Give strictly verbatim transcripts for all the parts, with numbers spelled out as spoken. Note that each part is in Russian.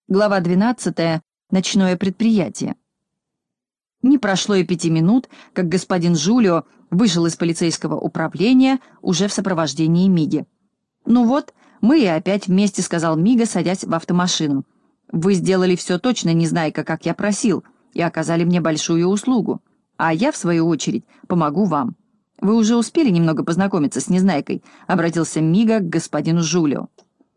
Глава двенадцатая. Ночное предприятие. Не прошло и пяти минут, как господин Жулио вышел из полицейского управления уже в сопровождении Миги. «Ну вот, мы и опять вместе», — сказал Мига, садясь в автомашину. «Вы сделали все точно, Незнайка, как я просил, и оказали мне большую услугу. А я, в свою очередь, помогу вам. Вы уже успели немного познакомиться с Незнайкой?» — обратился Мига к господину Жулио.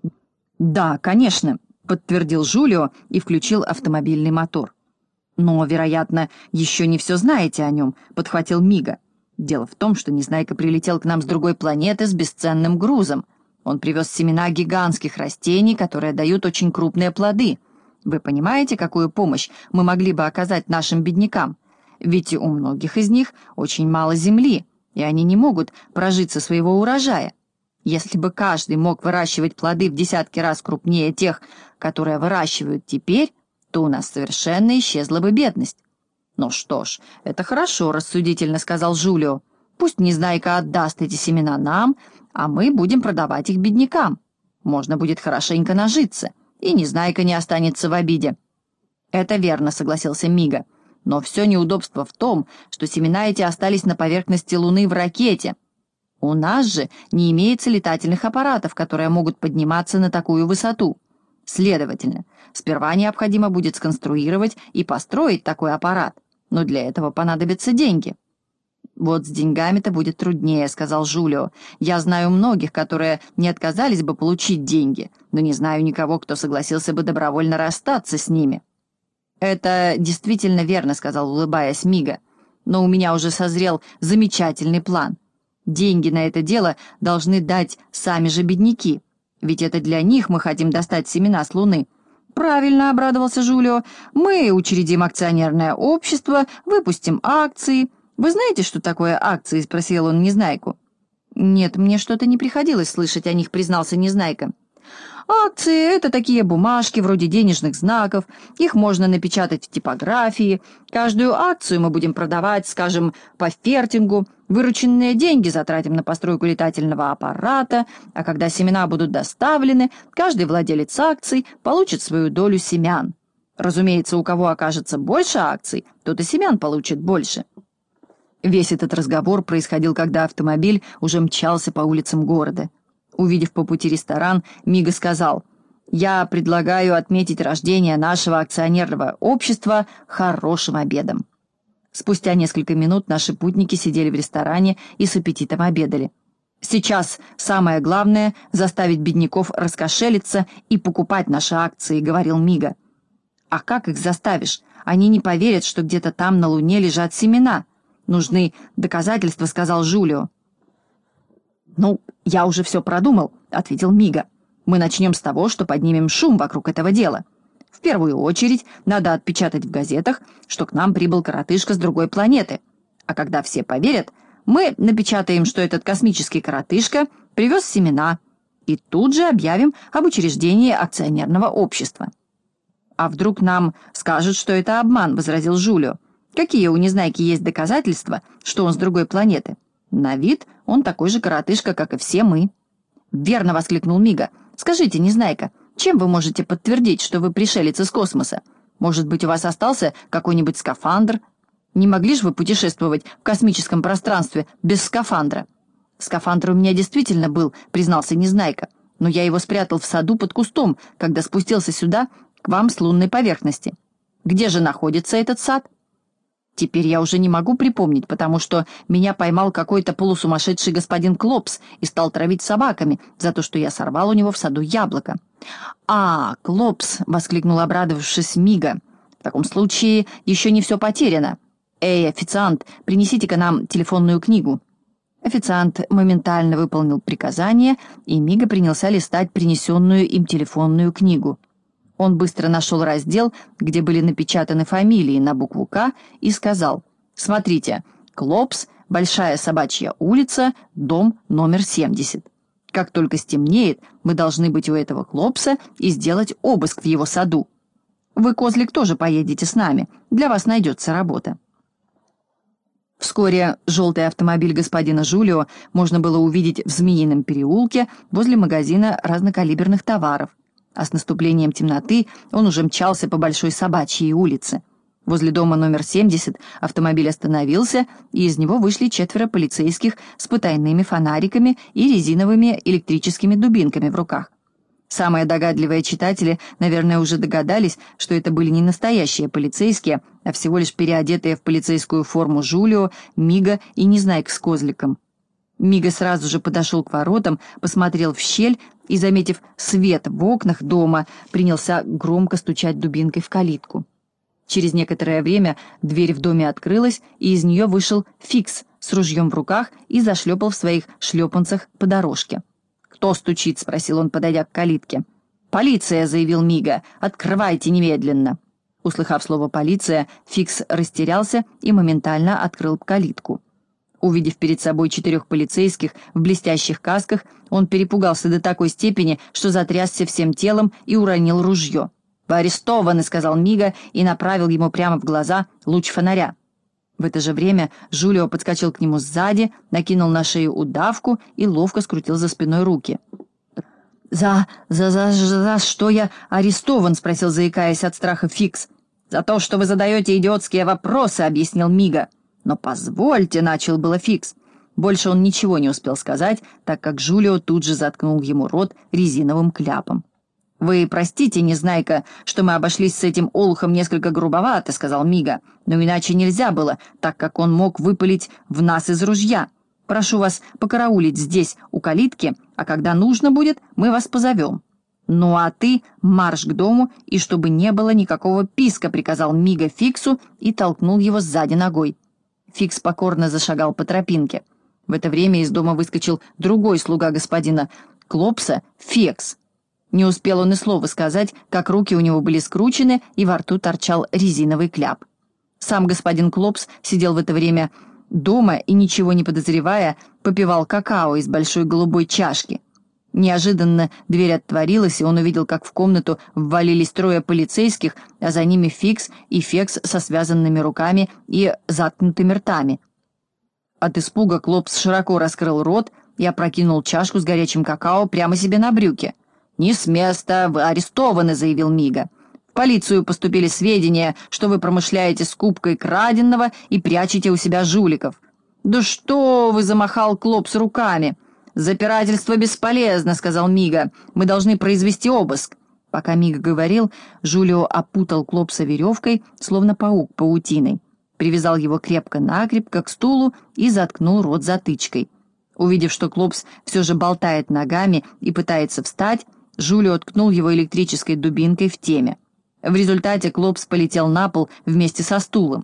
«Да, конечно», — подтвердил Жулио и включил автомобильный мотор. «Но, вероятно, еще не все знаете о нем», — подхватил Мига. «Дело в том, что Незнайка прилетел к нам с другой планеты с бесценным грузом. Он привез семена гигантских растений, которые дают очень крупные плоды. Вы понимаете, какую помощь мы могли бы оказать нашим беднякам? Ведь у многих из них очень мало земли, и они не могут прожить со своего урожая. Если бы каждый мог выращивать плоды в десятки раз крупнее тех, которые выращивают теперь, то у нас совершенно исчезла бы бедность». «Ну что ж, это хорошо», — рассудительно сказал Жулио. «Пусть Незнайка отдаст эти семена нам, а мы будем продавать их беднякам. Можно будет хорошенько нажиться, и Незнайка не останется в обиде». «Это верно», — согласился Мига. «Но все неудобство в том, что семена эти остались на поверхности Луны в ракете. У нас же не имеется летательных аппаратов, которые могут подниматься на такую высоту. Следовательно, сперва необходимо будет сконструировать и построить такой аппарат, но для этого понадобятся деньги». «Вот с деньгами-то будет труднее», — сказал Жулио. «Я знаю многих, которые не отказались бы получить деньги, но не знаю никого, кто согласился бы добровольно расстаться с ними». «Это действительно верно», — сказал, улыбаясь Мига. «Но у меня уже созрел замечательный план. Деньги на это дело должны дать сами же бедняки, ведь это для них мы хотим достать семена с Луны». «Правильно», — обрадовался Жулио. «Мы учредим акционерное общество, выпустим акции». «Вы знаете, что такое акции?» — спросил он Незнайку. «Нет, мне что-то не приходилось слышать о них», — признался Незнайка. «Акции — это такие бумажки, вроде денежных знаков. Их можно напечатать в типографии. Каждую акцию мы будем продавать, скажем, по фертингу. Вырученные деньги затратим на постройку летательного аппарата, а когда семена будут доставлены, каждый владелец акций получит свою долю семян. Разумеется, у кого окажется больше акций, тот и семян получит больше». Весь этот разговор происходил, когда автомобиль уже мчался по улицам города. Увидев по пути ресторан, Мига сказал: «Я предлагаю отметить рождение нашего акционерного общества хорошим обедом». Спустя несколько минут наши путники сидели в ресторане и с аппетитом обедали. «Сейчас самое главное — заставить бедняков раскошелиться и покупать наши акции», — говорил Мига. «А как их заставишь? Они не поверят, что где-то там на Луне лежат семена. Нужны доказательства», — сказал Жулио. «Ну, я уже все продумал», — ответил Мига. «Мы начнем с того, что поднимем шум вокруг этого дела. В первую очередь надо отпечатать в газетах, что к нам прибыл коротышка с другой планеты. А когда все поверят, мы напечатаем, что этот космический коротышка привез семена, и тут же объявим об учреждении акционерного общества». «А вдруг нам скажут, что это обман?» — возразил Жулио. «Какие у Незнайки есть доказательства, что он с другой планеты? На вид он такой же коротышка, как и все мы». «Верно!» — воскликнул Мига. «Скажите, Незнайка, чем вы можете подтвердить, что вы пришелец из космоса? Может быть, у вас остался какой-нибудь скафандр? Не могли же вы путешествовать в космическом пространстве без скафандра?» «Скафандр у меня действительно был», — признался Незнайка, «но я его спрятал в саду под кустом, когда спустился сюда, к вам с лунной поверхности. Где же находится этот сад?» «Теперь я уже не могу припомнить, потому что меня поймал какой-то полусумасшедший господин Клопс и стал травить собаками за то, что я сорвал у него в саду яблоко». «А, Клопс!» — воскликнул, обрадовавшись Мига. «В таком случае еще не все потеряно. Эй, официант, принесите-ка нам телефонную книгу». Официант моментально выполнил приказание, и Мига принялся листать принесенную им телефонную книгу. Он быстро нашел раздел, где были напечатаны фамилии на букву «К», и сказал: «Смотрите, Клопс, Большая Собачья улица, дом номер семьдесят. Как только стемнеет, мы должны быть у этого Клопса и сделать обыск в его саду. Вы, Козлик, тоже поедете с нами, для вас найдется работа». Вскоре желтый автомобиль господина Жулио можно было увидеть в Змеином переулке возле магазина разнокалиберных товаров. а с наступлением темноты он уже мчался по Большой Собачьей улице. Возле дома номер семьдесят автомобиль остановился, и из него вышли четверо полицейских с потайными фонариками и резиновыми электрическими дубинками в руках. Самые догадливые читатели, наверное, уже догадались, что это были не настоящие полицейские, а всего лишь переодетые в полицейскую форму Жулио, Мига и Незнайка с Козликом. Мига сразу же подошел к воротам, посмотрел в щель и, заметив свет в окнах дома, принялся громко стучать дубинкой в калитку. Через некоторое время дверь в доме открылась, и из нее вышел Фикс с ружьем в руках и зашлепал в своих шлепанцах по дорожке. «Кто стучит?» — спросил он, подойдя к калитке. «Полиция!» — заявил Мига. «Открывайте немедленно!» Услыхав слово «полиция», Фикс растерялся и моментально открыл калитку. Увидев перед собой четырех полицейских в блестящих касках, он перепугался до такой степени, что затрясся всем телом и уронил ружье. «Вы арестованы», — сказал Мига и направил ему прямо в глаза луч фонаря. В это же время Жулио подскочил к нему сзади, накинул на шею удавку и ловко скрутил за спиной руки. «За... за... за... за что я арестован?» — спросил, заикаясь от страха, Фикс. «За то, что вы задаете идиотские вопросы», — объяснил Мига. «Но позвольте», — начал было Фикс. Больше он ничего не успел сказать, так как Жулио тут же заткнул ему рот резиновым кляпом. «Вы простите, Незнайка, что мы обошлись с этим олухом несколько грубовато», — сказал Мига. «Но иначе нельзя было, так как он мог выпалить в нас из ружья. Прошу вас покараулить здесь, у калитки, а когда нужно будет, мы вас позовем». «Ну а ты марш к дому, и чтобы не было никакого писка», — приказал Мига Фиксу и толкнул его сзади ногой. Фикс покорно зашагал по тропинке. В это время из дома выскочил другой слуга господина Клопса, Фекс. Не успел он и слова сказать, как руки у него были скручены, и во рту торчал резиновый кляп. Сам господин Клопс сидел в это время дома и, ничего не подозревая, попивал какао из большой голубой чашки. Неожиданно дверь отворилась, и он увидел, как в комнату ввалились трое полицейских, а за ними Фикс и Фекс со связанными руками и заткнутыми ртами. От испуга Клопс широко раскрыл рот и опрокинул чашку с горячим какао прямо себе на брюки. «Не с места, вы арестованы», — заявил Мига. «В полицию поступили сведения, что вы промышляете скупкой краденого и прячете у себя жуликов». «Да что вы!» — замахал Клопс руками. «Запирательство бесполезно», — сказал Мига. «Мы должны произвести обыск». Пока Мига говорил, Жулио опутал Клопса веревкой, словно паук паутиной, привязал его крепко-накрепко к стулу и заткнул рот затычкой. Увидев, что Клопс все же болтает ногами и пытается встать, Жулио ткнул его электрической дубинкой в теме. В результате Клопс полетел на пол вместе со стулом.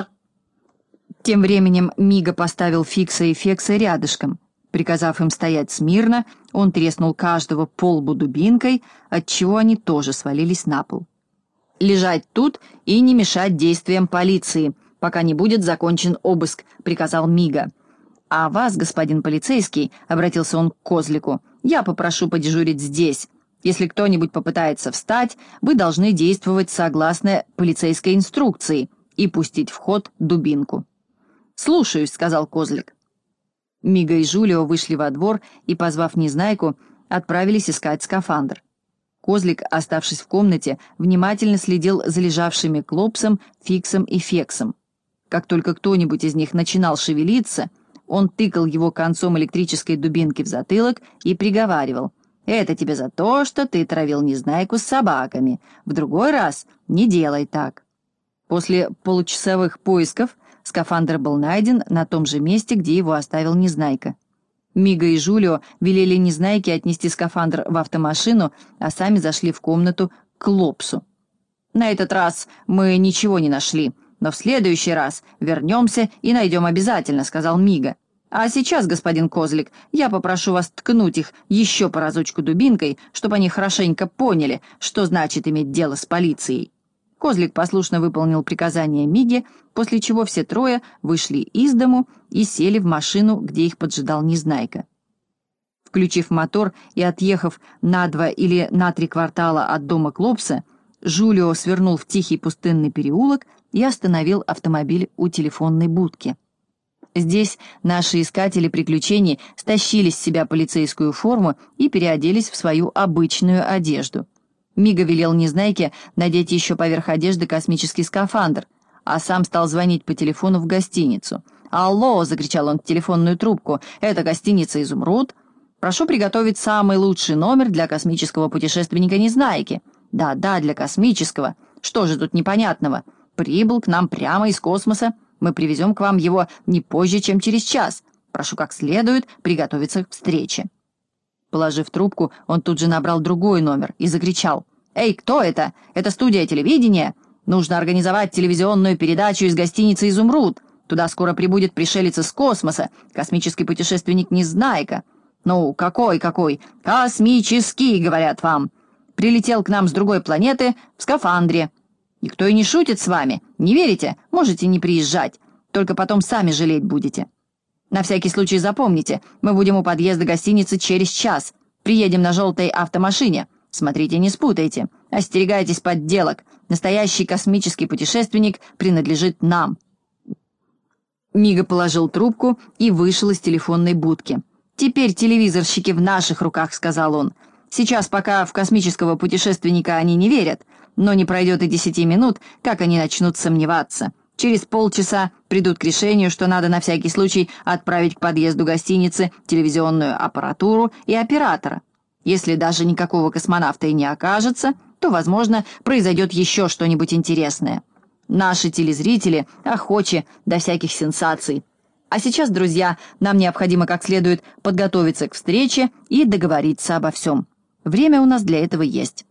Тем временем Мига поставил Фикса и Фекса рядышком. Приказав им стоять смирно, он треснул каждого по лбу дубинкой, отчего они тоже свалились на пол. «Лежать тут и не мешать действиям полиции, пока не будет закончен обыск», — приказал Мига. «А вас, господин полицейский», — обратился он к Козлику, — «я попрошу подежурить здесь. Если кто-нибудь попытается встать, вы должны действовать согласно полицейской инструкции и пустить в ход дубинку». «Слушаюсь», — сказал Козлик. Мига и Жулио вышли во двор и, позвав Незнайку, отправились искать скафандр. Козлик, оставшись в комнате, внимательно следил за лежавшими Клопсом, Фиксом и Фексом. Как только кто-нибудь из них начинал шевелиться, он тыкал его концом электрической дубинки в затылок и приговаривал: «Это тебе за то, что ты травил Незнайку с собаками. В другой раз не делай так». После получасовых поисков скафандр был найден на том же месте, где его оставил Незнайка. Мига и Жулио велели Незнайке отнести скафандр в автомашину, а сами зашли в комнату к Клопсу. «На этот раз мы ничего не нашли, но в следующий раз вернемся и найдем обязательно», — сказал Мига. «А сейчас, господин Козлик, я попрошу вас ткнуть их еще по разочку дубинкой, чтобы они хорошенько поняли, что значит иметь дело с полицией». Козлик послушно выполнил приказание Миги, после чего все трое вышли из дому и сели в машину, где их поджидал Незнайка. Включив мотор и отъехав на два или на три квартала от дома Клопса, Жулио свернул в тихий пустынный переулок и остановил автомобиль у телефонной будки. Здесь наши искатели приключений стащили с себя полицейскую форму и переоделись в свою обычную одежду. Мига велел Незнайке надеть еще поверх одежды космический скафандр, а сам стал звонить по телефону в гостиницу. «Алло!» — закричал он в телефонную трубку. «Это гостиница «Изумруд». Прошу приготовить самый лучший номер для космического путешественника Незнайки». «Да-да, для космического. Что же тут непонятного? Прибыл к нам прямо из космоса. Мы привезем к вам его не позже, чем через час. Прошу как следует приготовиться к встрече». Положив трубку, он тут же набрал другой номер и закричал: «Эй, кто это? Это студия телевидения? Нужно организовать телевизионную передачу из гостиницы «Изумруд». Туда скоро прибудет пришелец из космоса, космический путешественник Незнайка. Ну, какой-какой? Космический, говорят вам. Прилетел к нам с другой планеты в скафандре. Никто и не шутит с вами. Не верите? Можете не приезжать. Только потом сами жалеть будете. На всякий случай запомните, мы будем у подъезда гостиницы через час. Приедем на желтой автомашине. Смотрите, не спутайте. Остерегайтесь подделок. Настоящий космический путешественник принадлежит нам». Мига положил трубку и вышел из телефонной будки. «Теперь телевизорщики в наших руках», — сказал он. «Сейчас пока в космического путешественника они не верят, но не пройдет и десяти минут, как они начнут сомневаться. Через полчаса придут к решению, что надо на всякий случай отправить к подъезду гостиницы телевизионную аппаратуру и оператора. Если даже никакого космонавта и не окажется, то, возможно, произойдет еще что-нибудь интересное. Наши телезрители охочи до всяких сенсаций. А сейчас, друзья, нам необходимо как следует подготовиться к встрече и договориться обо всем. Время у нас для этого есть».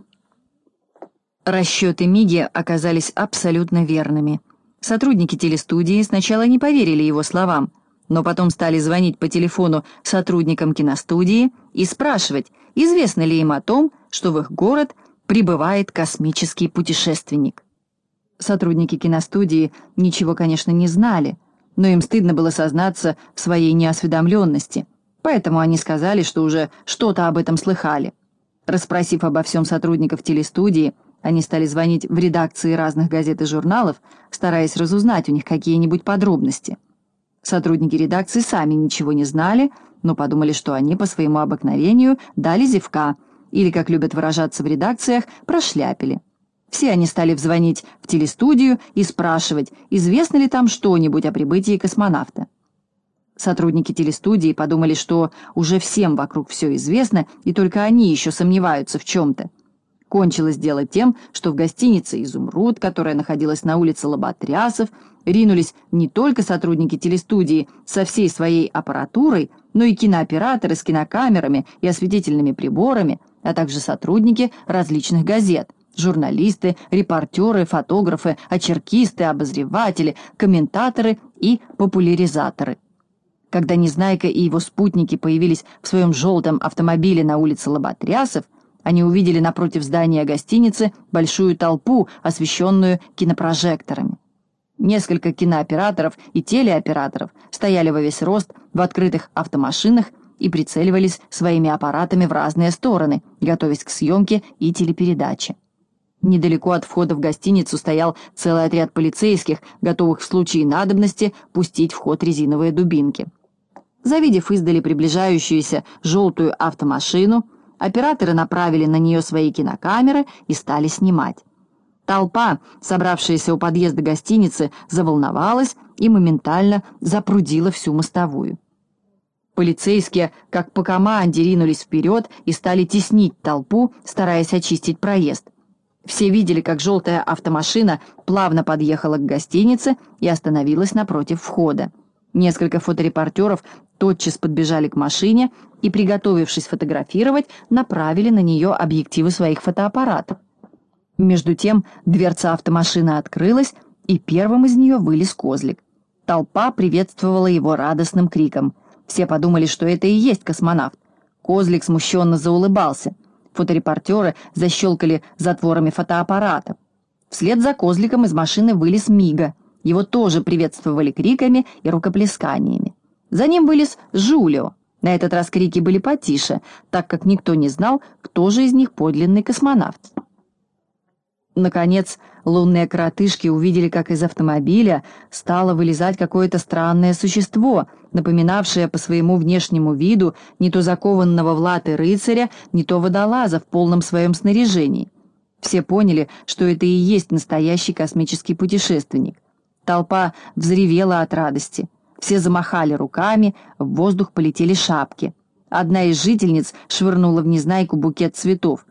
Расчеты Миги оказались абсолютно верными. Сотрудники телестудии сначала не поверили его словам, но потом стали звонить по телефону сотрудникам киностудии и спрашивать, известно ли им о том, что в их город прибывает космический путешественник. Сотрудники киностудии ничего, конечно, не знали, но им стыдно было сознаться в своей неосведомленности, поэтому они сказали, что уже что-то об этом слыхали. Расспросив обо всем сотрудников телестудии, они стали звонить в редакции разных газет и журналов, стараясь разузнать у них какие-нибудь подробности. Сотрудники редакции сами ничего не знали, но подумали, что они по своему обыкновению дали зевка, или, как любят выражаться в редакциях, прошляпили. Все они стали звонить в телестудию и спрашивать, известно ли там что-нибудь о прибытии космонавта. Сотрудники телестудии подумали, что уже всем вокруг все известно, и только они еще сомневаются в чем-то. Кончилось дело тем, что в гостинице «Изумруд», которая находилась на улице Лоботрясов, ринулись не только сотрудники телестудии со всей своей аппаратурой, но и кинооператоры с кинокамерами и осветительными приборами, а также сотрудники различных газет, журналисты, репортеры, фотографы, очеркисты, обозреватели, комментаторы и популяризаторы. Когда Незнайка и его спутники появились в своем желтом автомобиле на улице Лоботрясов, они увидели напротив здания гостиницы большую толпу, освещенную кинопрожекторами. Несколько кинооператоров и телеоператоров стояли во весь рост в открытых автомашинах и прицеливались своими аппаратами в разные стороны, готовясь к съемке и телепередаче. Недалеко от входа в гостиницу стоял целый отряд полицейских, готовых в случае надобности пустить в ход резиновые дубинки. Завидев издали приближающуюся желтую автомашину, операторы направили на нее свои кинокамеры и стали снимать. Толпа, собравшаяся у подъезда гостиницы, заволновалась и моментально запрудила всю мостовую. Полицейские, как по команде, ринулись вперед и стали теснить толпу, стараясь очистить проезд. Все видели, как желтая автомашина плавно подъехала к гостинице и остановилась напротив входа. Несколько фоторепортеров тотчас подбежали к машине и, приготовившись фотографировать, направили на нее объективы своих фотоаппаратов. Между тем дверца автомашины открылась, и первым из нее вылез Козлик. Толпа приветствовала его радостным криком. Все подумали, что это и есть космонавт. Козлик смущенно заулыбался. Фоторепортеры защелкали затворами фотоаппаратов. Вслед за Козликом из машины вылез Мига. Его тоже приветствовали криками и рукоплесканиями. За ним вылез Жулио. На этот раз крики были потише, так как никто не знал, кто же из них подлинный космонавт. Наконец, лунные коротышки увидели, как из автомобиля стало вылезать какое-то странное существо, напоминавшее по своему внешнему виду не то закованного в латы рыцаря, не то водолаза в полном своем снаряжении. Все поняли, что это и есть настоящий космический путешественник. Толпа взревела от радости. Все замахали руками, в воздух полетели шапки. Одна из жительниц швырнула в Незнайку букет цветов.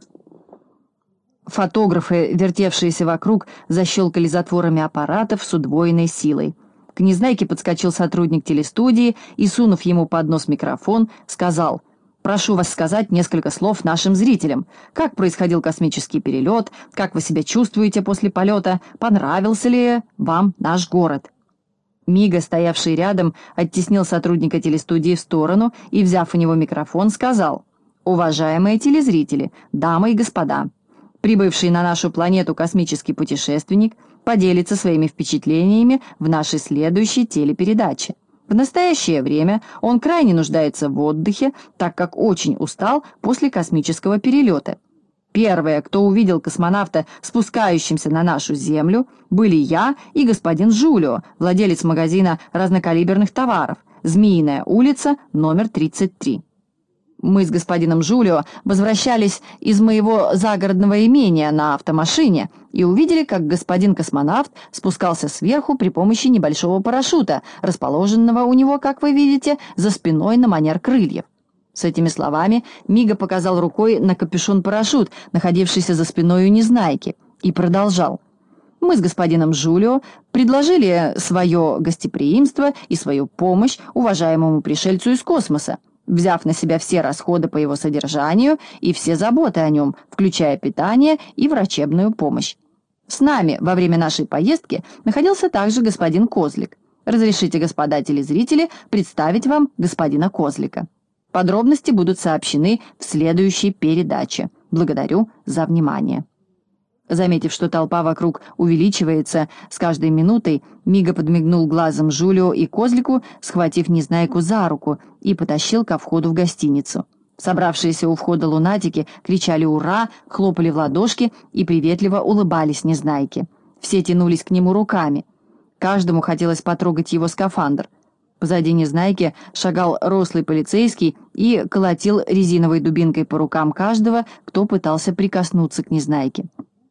Фотографы, вертевшиеся вокруг, защелкали затворами аппаратов с удвоенной силой. К Незнайке подскочил сотрудник телестудии и, сунув ему под нос микрофон, сказал: «Прошу вас сказать несколько слов нашим зрителям. Как происходил космический перелет? Как вы себя чувствуете после полета? Понравился ли вам наш город?» Мига, стоявший рядом, оттеснил сотрудника телестудии в сторону и, взяв у него микрофон, сказал: «Уважаемые телезрители, дамы и господа, прибывший на нашу планету космический путешественник поделится своими впечатлениями в нашей следующей телепередаче. В настоящее время он крайне нуждается в отдыхе, так как очень устал после космического перелета. Первые, кто увидел космонавта, спускающимся на нашу Землю, были я и господин Жулио, владелец магазина разнокалиберных товаров, Змеиная улица, номер тридцать три. Мы с господином Жулио возвращались из моего загородного имения на автомашине и увидели, как господин космонавт спускался сверху при помощи небольшого парашюта, расположенного у него, как вы видите, за спиной на манер крыльев. С этими словами Мига показал рукой на капюшон-парашют, находившийся за спиной у Незнайки, и продолжал. Мы с господином Жулио предложили свое гостеприимство и свою помощь уважаемому пришельцу из космоса, взяв на себя все расходы по его содержанию и все заботы о нем, включая питание и врачебную помощь. С нами во время нашей поездки находился также господин Козлик. Разрешите, господа телезрители, представить вам господина Козлика. Подробности будут сообщены в следующей передаче. Благодарю за внимание». Заметив, что толпа вокруг увеличивается с каждой минутой, Мига подмигнул глазом Жулио и Козлику, схватив Незнайку за руку, и потащил ко входу в гостиницу. Собравшиеся у входа лунатики кричали «Ура!», хлопали в ладошки и приветливо улыбались Незнайке. Все тянулись к нему руками. Каждому хотелось потрогать его скафандр. Позади Незнайки шагал рослый полицейский и колотил резиновой дубинкой по рукам каждого, кто пытался прикоснуться к Незнайке.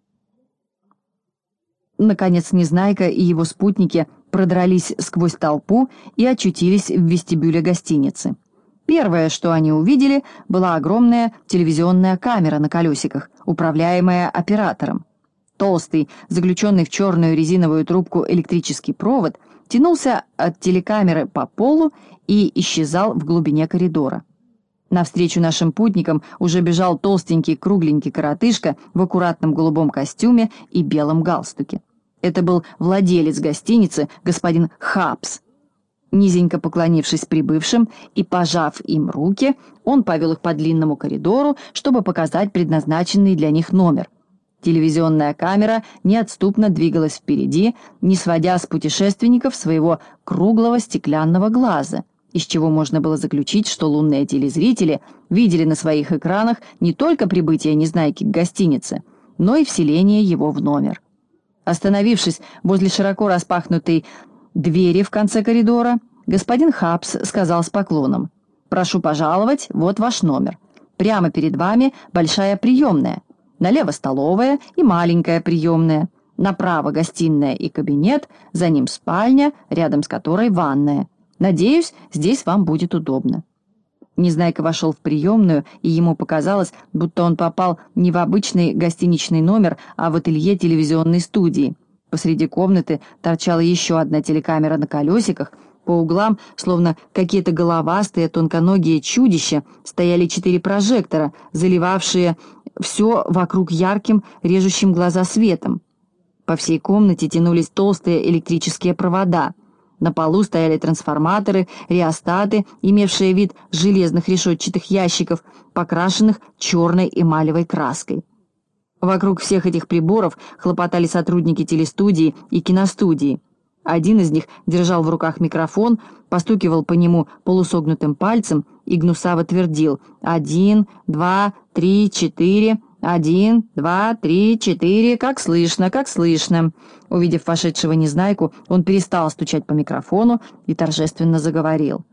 Наконец Незнайка и его спутники продрались сквозь толпу и очутились в вестибюле гостиницы. Первое, что они увидели, была огромная телевизионная камера на колесиках, управляемая оператором. Толстый, заключенный в черную резиновую трубку электрический провод, тянулся от телекамеры по полу и исчезал в глубине коридора. Навстречу нашим путникам уже бежал толстенький кругленький коротышка в аккуратном голубом костюме и белом галстуке. Это был владелец гостиницы, господин Хапс. Низенько поклонившись прибывшим и пожав им руки, он повел их по длинному коридору, чтобы показать предназначенный для них номер. Телевизионная камера неотступно двигалась впереди, не сводя с путешественников своего круглого стеклянного глаза, из чего можно было заключить, что лунные телезрители видели на своих экранах не только прибытие Незнайки к гостинице, но и вселение его в номер. Остановившись возле широко распахнутой двери в конце коридора, господин Хапс сказал с поклоном: «Прошу пожаловать, вот ваш номер. Прямо перед вами большая приемная, налево столовая и маленькая приемная, направо гостиная и кабинет, за ним спальня, рядом с которой ванная. Надеюсь, здесь вам будет удобно». Незнайка вошел в приемную, и ему показалось, будто он попал не в обычный гостиничный номер, а в ателье телевизионной студии. Посреди комнаты торчала еще одна телекамера на колесиках, по углам, словно какие-то головастые тонконогие чудища, стояли четыре прожектора, заливавшие все вокруг ярким, режущим глаза светом. По всей комнате тянулись толстые электрические провода. На полу стояли трансформаторы, реостаты, имевшие вид железных решетчатых ящиков, покрашенных черной эмалевой краской. Вокруг всех этих приборов хлопотали сотрудники телестудии и киностудии. Один из них держал в руках микрофон, постукивал по нему полусогнутым пальцем и гнусаво твердил: «Один, два, три, четыре, один, два, три, четыре, как слышно, как слышно». Увидев вошедшего Незнайку, он перестал стучать по микрофону и торжественно заговорил: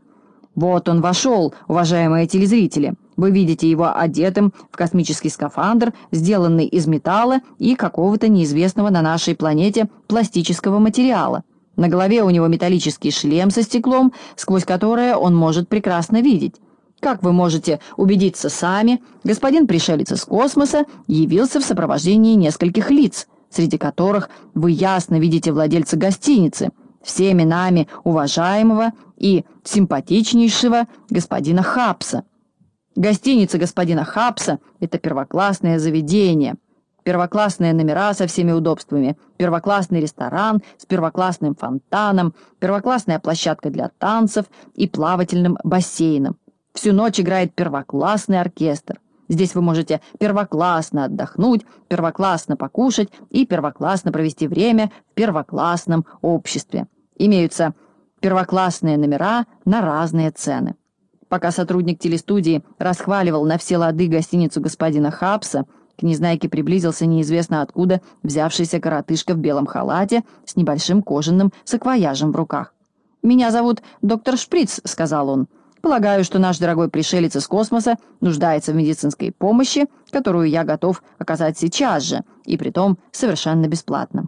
Вот он вошел, уважаемые телезрители. Вы видите его одетым в космический скафандр, сделанный из металла и какого-то неизвестного на нашей планете пластического материала. На голове у него металлический шлем со стеклом, сквозь которое он может прекрасно видеть. Как вы можете убедиться сами, господин пришелец из космоса явился в сопровождении нескольких лиц, среди которых вы ясно видите владельца гостиницы, всеми нами уважаемого и симпатичнейшего господина Хапса. Гостиница господина Хапса — это первоклассное заведение, первоклассные номера со всеми удобствами, первоклассный ресторан с первоклассным фонтаном, первоклассная площадка для танцев и плавательным бассейном. Всю ночь играет первоклассный оркестр. Здесь вы можете первоклассно отдохнуть, первоклассно покушать и первоклассно провести время в первоклассном обществе. Имеются первоклассные номера на разные цены. Пока сотрудник телестудии расхваливал на все лады гостиницу господина Хапса, к Незнайке приблизился неизвестно откуда взявшийся коротышка в белом халате с небольшим кожаным саквояжем в руках. «Меня зовут доктор Шприц», — сказал он. «Полагаю, что наш дорогой пришелец из космоса нуждается в медицинской помощи, которую я готов оказать сейчас же, и притом совершенно бесплатно».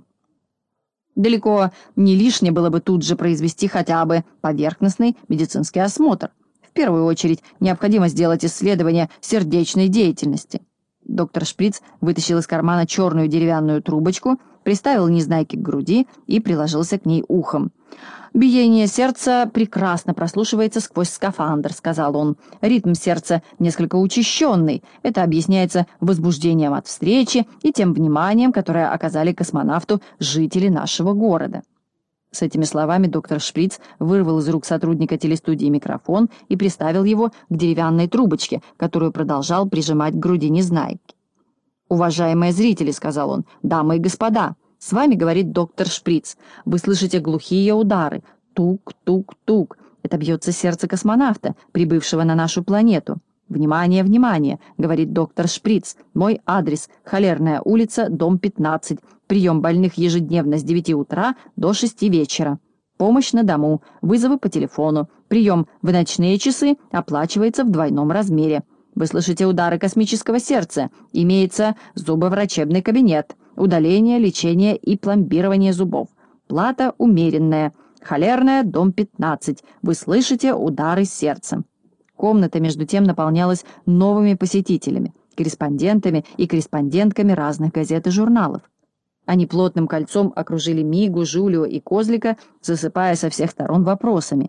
Далеко не лишнее было бы тут же произвести хотя бы поверхностный медицинский осмотр. В первую очередь необходимо сделать исследование сердечной деятельности. Доктор Шприц вытащил из кармана черную деревянную трубочку, приставил Незнайке к груди и приложился к ней ухом. «Биение сердца прекрасно прослушивается сквозь скафандр», — сказал он. «Ритм сердца несколько учащенный. Это объясняется возбуждением от встречи и тем вниманием, которое оказали космонавту жители нашего города». С этими словами доктор Шприц вырвал из рук сотрудника телестудии микрофон и приставил его к деревянной трубочке, которую продолжал прижимать к груди Незнайки. «Уважаемые зрители», — сказал он, — «дамы и господа, с вами говорит доктор Шприц. Вы слышите глухие удары. Тук-тук-тук. Это бьется сердце космонавта, прибывшего на нашу планету. «Внимание, внимание!» — говорит доктор Шприц. «Мой адрес — Холерная улица, дом пятнадцать. Прием больных ежедневно с девяти утра до шести вечера. Помощь на дому. Вызовы по телефону. Прием в ночные часы оплачивается в двойном размере. Вы слышите удары космического сердца. Имеется зубоврачебный кабинет. Удаление, лечение и пломбирование зубов. Плата умеренная. Холерная, дом пятнадцать. Вы слышите удары сердца». Комната, между тем, наполнялась новыми посетителями, корреспондентами и корреспондентками разных газет и журналов. Они плотным кольцом окружили Мигу, Жулио и Козлика, засыпая со всех сторон вопросами.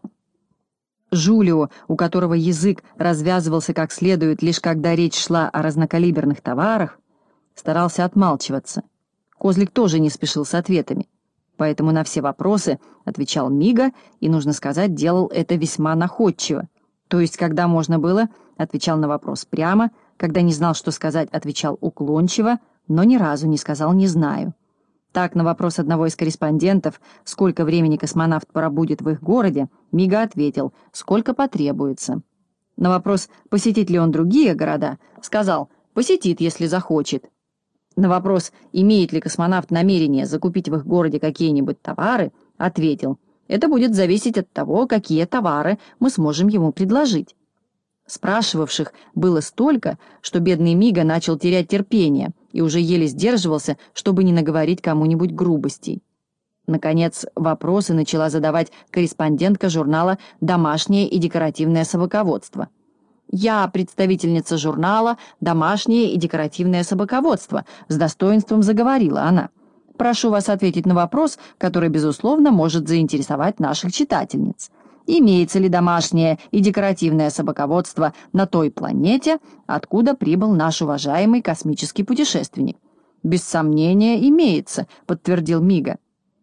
Жулио, у которого язык развязывался как следует, лишь когда речь шла о разнокалиберных товарах, старался отмалчиваться. Козлик тоже не спешил с ответами. Поэтому на все вопросы отвечал Мига, и, нужно сказать, делал это весьма находчиво. То есть, когда можно было, отвечал на вопрос прямо, когда не знал, что сказать, отвечал уклончиво, но ни разу не сказал «не знаю». Так, на вопрос одного из корреспондентов, сколько времени космонавт пробудет в их городе, Мига ответил, сколько потребуется. На вопрос, посетит ли он другие города, сказал, посетит, если захочет. На вопрос, имеет ли космонавт намерение закупить в их городе какие-нибудь товары, ответил, это будет зависеть от того, какие товары мы сможем ему предложить. Спрашивавших было столько, что бедный Мига начал терять терпение и уже еле сдерживался, чтобы не наговорить кому-нибудь грубостей. Наконец, вопросы начала задавать корреспондентка журнала «Домашнее и декоративное собаководство». «Я представительница журнала «Домашнее и декоративное собаководство», — с достоинством заговорила она. «Прошу вас ответить на вопрос, который, безусловно, может заинтересовать наших читательниц. Имеется ли домашнее и декоративное собаководство на той планете, откуда прибыл наш уважаемый космический путешественник?» «Без сомнения, имеется», — подтвердил Мига.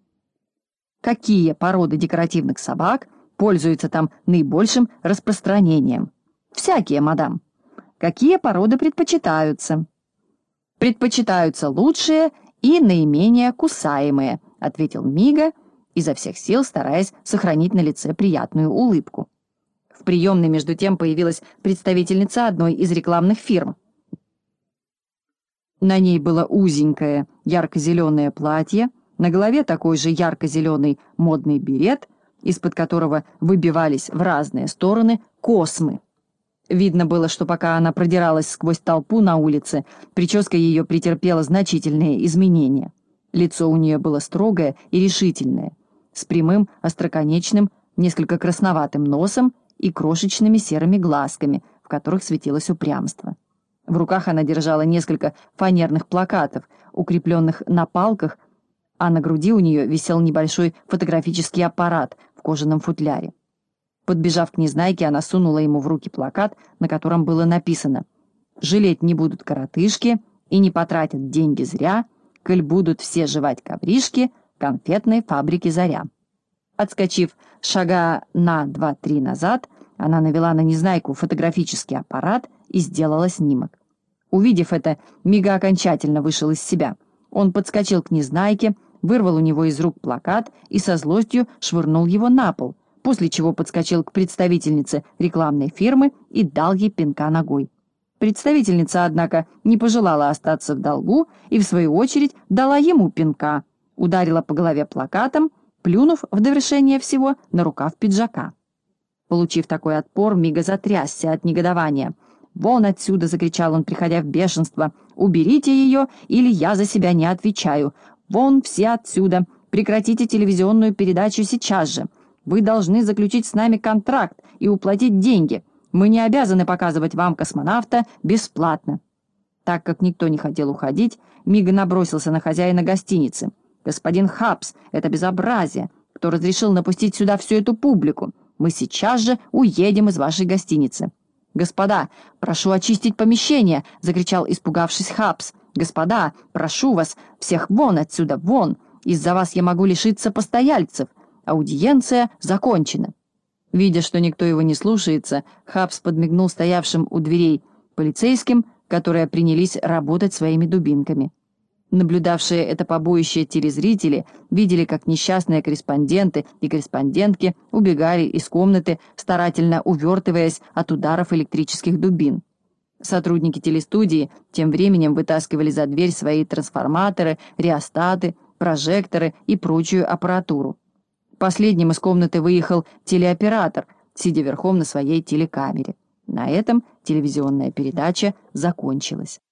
«Какие породы декоративных собак пользуются там наибольшим распространением?» «Всякие, мадам». «Какие породы предпочитаются?» «Предпочитаются лучшие и наименее кусаемые», — ответил Мига, изо всех сил стараясь сохранить на лице приятную улыбку. В приемной, между тем, появилась представительница одной из рекламных фирм. На ней было узенькое ярко-зеленое платье, на голове такой же ярко-зеленый модный берет, из-под которого выбивались в разные стороны космы. Видно было, что пока она продиралась сквозь толпу на улице, прическа ее претерпела значительные изменения. Лицо у нее было строгое и решительное, с прямым, остроконечным, несколько красноватым носом и крошечными серыми глазками, в которых светилось упрямство. В руках она держала несколько фанерных плакатов, укрепленных на палках, а на груди у нее висел небольшой фотографический аппарат в кожаном футляре. Подбежав к Незнайке, она сунула ему в руки плакат, на котором было написано: «Жалеть не будут коротышки и не потратят деньги зря, коль будут все жевать ковришки конфетной фабрики «Заря». Отскочив шага на два-три назад, она навела на Незнайку фотографический аппарат и сделала снимок. Увидев это, Мига окончательно вышел из себя. Он подскочил к Незнайке, вырвал у него из рук плакат и со злостью швырнул его на пол, после чего подскочил к представительнице рекламной фирмы и дал ей пинка ногой. Представительница, однако, не пожелала остаться в долгу и, в свою очередь, дала ему пинка, ударила по голове плакатом, плюнув в довершение всего на рукав пиджака. Получив такой отпор, Мига затрясся от негодования. «Вон отсюда!» — закричал он, приходя в бешенство. «Уберите ее, или я за себя не отвечаю! Вон все отсюда! Прекратите телевизионную передачу сейчас же! Вы должны заключить с нами контракт и уплатить деньги. Мы не обязаны показывать вам космонавта бесплатно». Так как никто не хотел уходить, Мига набросился на хозяина гостиницы. «Господин Хаббс, это безобразие! Кто разрешил напустить сюда всю эту публику? Мы сейчас же уедем из вашей гостиницы». «Господа, прошу очистить помещение!» — закричал, испугавшись, Хаббс. «Господа, прошу вас, всех вон отсюда, вон! Из-за вас я могу лишиться постояльцев. Аудиенция закончена». Видя, что никто его не слушается, Хаббс подмигнул стоявшим у дверей полицейским, которые принялись работать своими дубинками. Наблюдавшие это побоище телезрители видели, как несчастные корреспонденты и корреспондентки убегали из комнаты, старательно увертываясь от ударов электрических дубин. Сотрудники телестудии тем временем вытаскивали за дверь свои трансформаторы, реостаты, прожекторы и прочую аппаратуру. Последним из комнаты выехал телеоператор, сидя верхом на своей телекамере. На этом телевизионная передача закончилась.